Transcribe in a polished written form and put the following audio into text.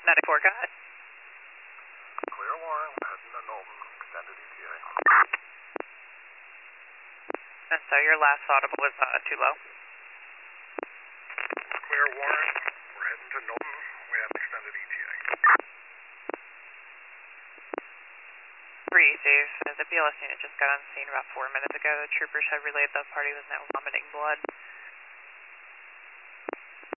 94, go ahead. Clear Warren, heading to Knowlton, extended ETA. And so your last audible was too low? Clear Warren, we're heading to Knowlton, we have extended ETA. 3, Steve. The BLS unit just got on scene about 4 minutes ago. The troopers have relayed the party was now vomiting blood.